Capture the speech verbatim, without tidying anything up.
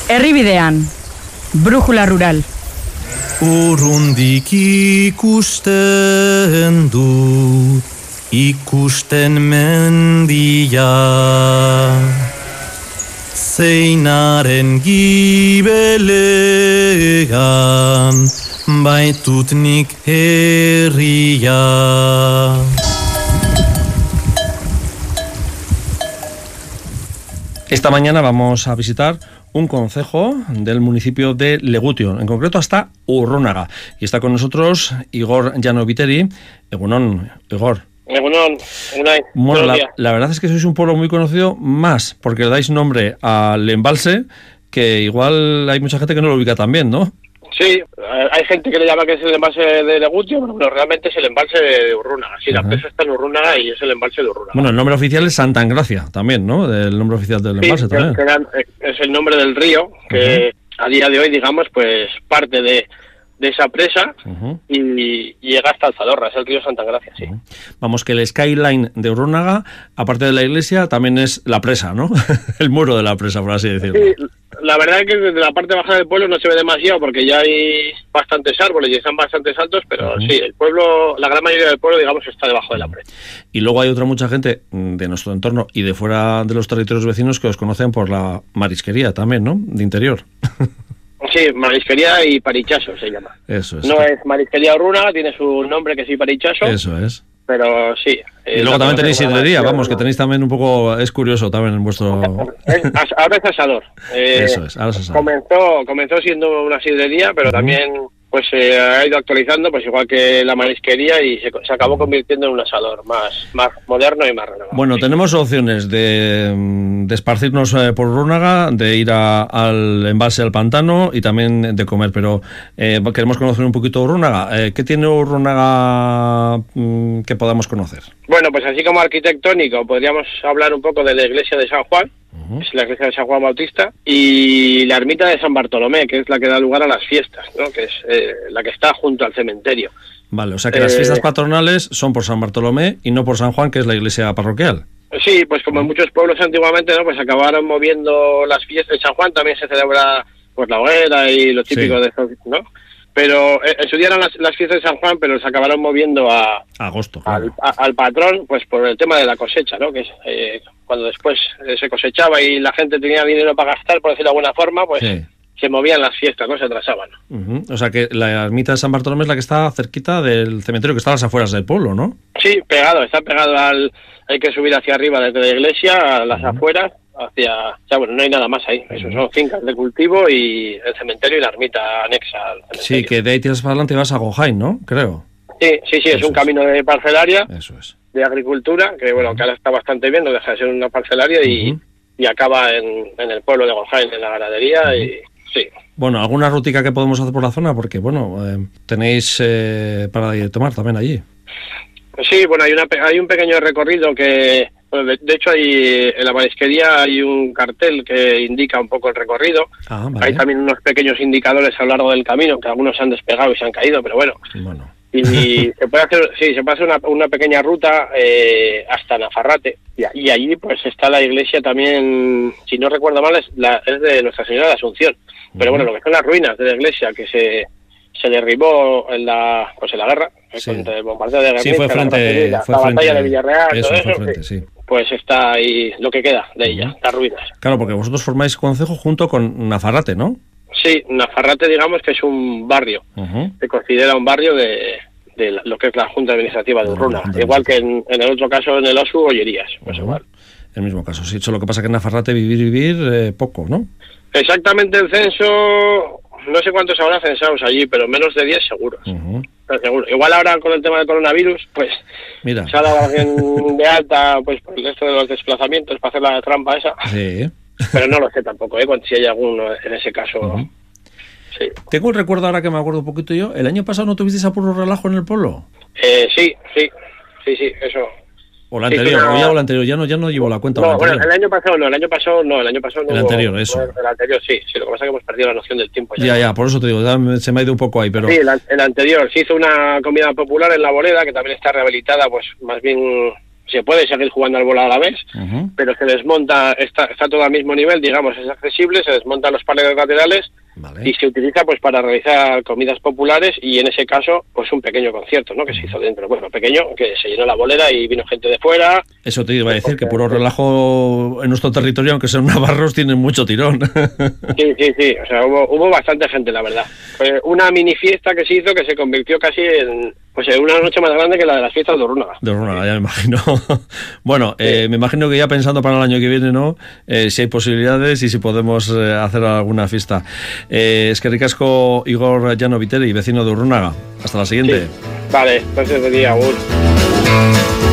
Herribidean, brújula rural. Urrundik ikusten dut, ikusten mendia, zeinaren gibelegan, baitut nik herria. Esta mañana vamos a visitar un concejo del municipio de Legutio, en concreto hasta Urrunaga. Y está con nosotros Igor Llano Viteri. Egunon, Igor. Egunon, Unai. Bueno, la, la verdad es que sois un pueblo muy conocido, más porque le dais nombre al embalse, que igual hay mucha gente que no lo ubica también, ¿no? Sí, hay gente que le llama que es el embalse de Legutio, pero bueno, realmente es el embalse de Urrunaga. Sí, Ajá. La empresa está en Urrunaga y es el embalse de Urrunaga. Bueno, el nombre oficial es Santa Engracia también, ¿no? El nombre oficial del sí, embalse también. Que es el nombre del río, que Ajá. a día de hoy, digamos, pues parte de, de esa presa uh-huh. y, y llega hasta el Zadorra, es el río Santa Engracia, sí. Uh-huh. Vamos, que el skyline de Urrunaga, aparte de la iglesia, también es la presa, ¿no? El muro de la presa, por así decirlo. Sí, la verdad es que desde la parte baja del pueblo no se ve demasiado porque ya hay bastantes árboles y están bastantes altos, pero uh-huh. sí, el pueblo, la gran mayoría del pueblo, digamos, está debajo de la presa. Y luego hay otra mucha gente de nuestro entorno y de fuera de los territorios vecinos que os conocen por la marisquería también, ¿no? De interior. Sí, marisquería y parichaso se llama. Eso es. No es marisquería Urrunaga, tiene su nombre que sí parichaso. Eso es. Pero sí. Y luego también tenéis sidrería, vamos, que tenéis también un poco, es curioso también en vuestro... Ahora es asador. Eh, Eso es, ahora es asador. Comenzó, comenzó siendo una sidrería, pero uh-huh. también pues se eh, ha ido actualizando, pues igual que la marisquería, y se, se acabó convirtiendo en un asador más, más moderno y más renovado. Bueno, tenemos opciones de, de esparcirnos eh, por Urrunaga, de ir a, al embalse al pantano y también de comer, pero eh, queremos conocer un poquito Urrunaga. Eh, ¿Qué tiene Urrunaga mm, que podamos conocer? Bueno, pues así como arquitectónico, podríamos hablar un poco de la iglesia de San Juan, uh-huh. es la iglesia de San Juan Bautista, y la ermita de San Bartolomé, que es la que da lugar a las fiestas, ¿no? Que es eh, la que está junto al cementerio. Vale, o sea que eh, las fiestas patronales son por San Bartolomé y no por San Juan, que es la iglesia parroquial. Sí, pues como en muchos pueblos antiguamente, ¿no? Pues acabaron moviendo las fiestas. En San Juan también se celebra pues la hoguera y lo típico sí. de eso, ¿no? Pero eh, en su día eran las, las fiestas de San Juan, pero se acabaron moviendo a agosto, claro. al, a, al patrón, pues por el tema de la cosecha, ¿no? Que es eh, cuando después eh, se cosechaba y la gente tenía dinero para gastar, por decirlo de alguna forma, pues sí. se movían las fiestas, ¿no? Se atrasaban. Uh-huh. O sea que la ermita de San Bartolomé es la que está cerquita del cementerio, que está a las afueras del pueblo, ¿no? Sí, pegado, está pegado al... Hay que subir hacia arriba desde la iglesia, a las uh-huh. afueras, hacia... O sea, bueno, no hay nada más ahí. Eso son fincas de cultivo y el cementerio y la ermita anexa al cementerio. Sí, que de ahí tiras para adelante y vas a Gojain, ¿no? Creo. Sí, sí, sí, es Eso un es. camino de parcelaria. Eso es. De agricultura, que bueno, uh-huh. que ahora está bastante bien, no deja de ser una parcelaria y, uh-huh. y acaba en, en el pueblo de Gojain, en la ganadería uh-huh. y... Sí. Bueno, ¿alguna rutica que podemos hacer por la zona? Porque, bueno, eh, tenéis eh, para ir a tomar también allí. Sí, bueno, hay una hay un pequeño recorrido que, bueno, de, de hecho, hay en la marisquería hay un cartel que indica un poco el recorrido. Ah, vale. Hay también unos pequeños indicadores a lo largo del camino, que algunos se han despegado y se han caído, pero bueno. Bueno. Y se puede hacer, sí, se puede hacer una, una pequeña ruta eh, hasta Nafarrate. Y, y allí, pues, está la iglesia también, si no recuerdo mal, es, la, es de Nuestra Señora de Asunción. Pero uh-huh. bueno, lo que son las ruinas de la iglesia, que se... se derribó en la pues en la guerra sí. contra el bombardeo de Guernica, sí, fue frente, la, fue la frente, batalla de Villarreal, eso, todo fue eso, frente, sí. pues está ahí lo que queda de ella, uh-huh. las ruinas. Claro, porque vosotros formáis concejo junto con Nafarrate, ¿no? Sí, Nafarrate, digamos que es un barrio, uh-huh. se considera un barrio de, de lo que es la Junta Administrativa de Urrunaga, uh-huh. igual que en, en el otro caso en el Osu, Ollerías, pues uh-huh. igual. El mismo caso, sí, solo que pasa que en Nafarrate vivir, vivir, eh, poco, ¿no? Exactamente, el censo... No sé cuántos habrá censados allí, pero menos de diez seguros. Uh-huh. Seguro. Igual ahora con el tema del coronavirus, pues Mira. se ha dado alguien de alta pues por el resto de los desplazamientos para hacer la trampa esa. Sí. Pero no lo sé tampoco, ¿eh? Si hay alguno en ese caso. Uh-huh. Sí. Tengo el recuerdo ahora que me acuerdo un poquito yo. ¿El año pasado no tuvisteis a puro relajo en el pueblo? Eh, sí, sí, sí, sí, eso. O la anterior, sí, pero... o ya o la anterior, ya no, ya no llevo la cuenta. No, bueno, el año pasado no, el año pasado no, el año pasado no. El hubo, anterior, eso. El anterior sí, sí, lo que pasa es que hemos perdido la noción del tiempo. Ya, ya, ya por eso te digo, ya se me ha ido un poco ahí, pero... Sí, el, el anterior, se hizo una comida popular en la Boleda, que también está rehabilitada, pues más bien se puede seguir jugando al bola a la vez, uh-huh. pero se desmonta, está, está todo al mismo nivel, digamos, es accesible, se desmontan los paneles laterales, vale. y se utiliza pues para realizar comidas populares y en ese caso pues un pequeño concierto, ¿no? Que se hizo dentro, bueno, pequeño, que se llenó la bolera y vino gente de fuera. Eso te iba a decir, que puro relajo en nuestro territorio, aunque sean navarros, tienen mucho tirón. Sí, sí, sí, o sea, hubo, hubo bastante gente, la verdad. Fue una mini fiesta que se hizo que se convirtió casi en, pues en una noche más grande que la de las fiestas de Urrunaga. De Urrunaga, ya me imagino. Bueno, sí. eh, me imagino que ya pensando para el año que viene, ¿no? Eh, si hay posibilidades y si podemos eh, hacer alguna fiesta. Eh, es que ricasco Igor Llano Viteri, vecino de Urrunaga. Hasta la siguiente. Sí. Vale, entonces de día, Agur.